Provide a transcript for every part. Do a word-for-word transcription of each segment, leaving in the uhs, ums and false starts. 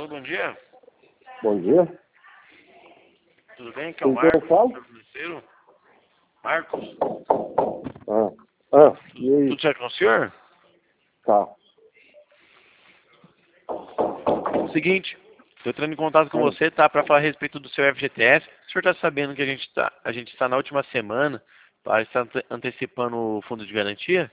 Alô, bom dia. Bom dia. Tudo bem? Que é o Com quem eu Marcos, falo? senhor financeiro. Marcos, Ah, ah, e aí? tudo certo com o senhor? Tá. Seguinte, estou entrando em contato com Ah, você, tá? Para falar a respeito do seu F G T S. O senhor está sabendo que a gente está a gente está na última semana para estar ante- antecipando o fundo de garantia?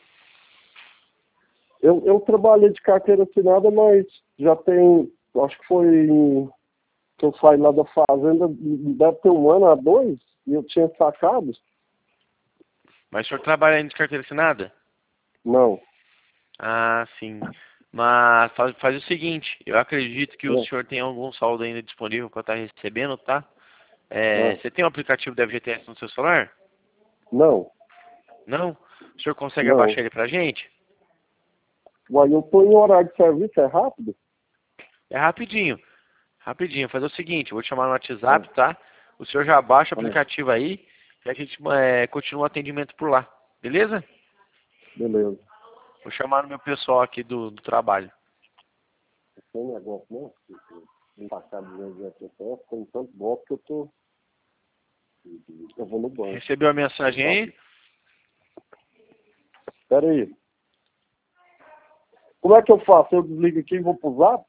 Eu, eu trabalhei de carteira assinada, mas já tem, acho que foi em- que eu saí lá da fazenda, deve ter um ano a dois, e eu tinha sacado? Mas o senhor trabalha ainda de carteira assinada? Não. Ah, sim. Mas faz, faz o seguinte, eu acredito que o É, senhor tem algum saldo ainda disponível para estar recebendo, tá? É, é. você tem o aplicativo da F G T S no seu celular? Não, Não? O senhor consegue não. abaixar ele pra gente? Uai, eu tô em horário de serviço, é rápido? É rapidinho. Rapidinho. Fazer o seguinte, eu vou te chamar no Ah, WhatsApp, tá? O senhor já baixa o ah, aplicativo aí e a gente é, continua o atendimento por lá. Beleza? beleza. Vou chamar no meu pessoal aqui do, do trabalho. Tem negócio, não? Embarcado de F G T S, tem tanto golpe que eu tô... Eu vou no banco. Recebeu a mensagem aí? Espera aí. Como é que eu faço? Eu desligo aqui e vou pro zap?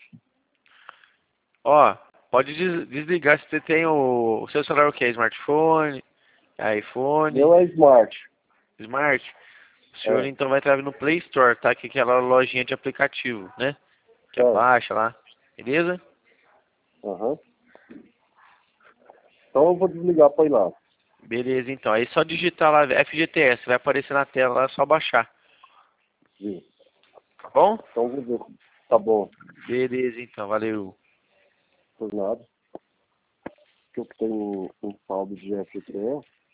Ó, pode des- desligar se você tem o, o seu celular o quê? Smartphone, iPhone, Meu é smart. Smart. O senhor É, então vai entrar no Play Store, tá? Que é aquela lojinha de aplicativo, né? Que certo. abaixa lá. Beleza? Aham. Então eu vou desligar para ir lá. Beleza, então. Aí só digitar lá F G T S, vai aparecer na tela lá, é só baixar. Viu? Tá bom? Então eu vou ver. Tá bom. Beleza, então. Valeu. Por nada. Que eu tenho um saldo de F G T S.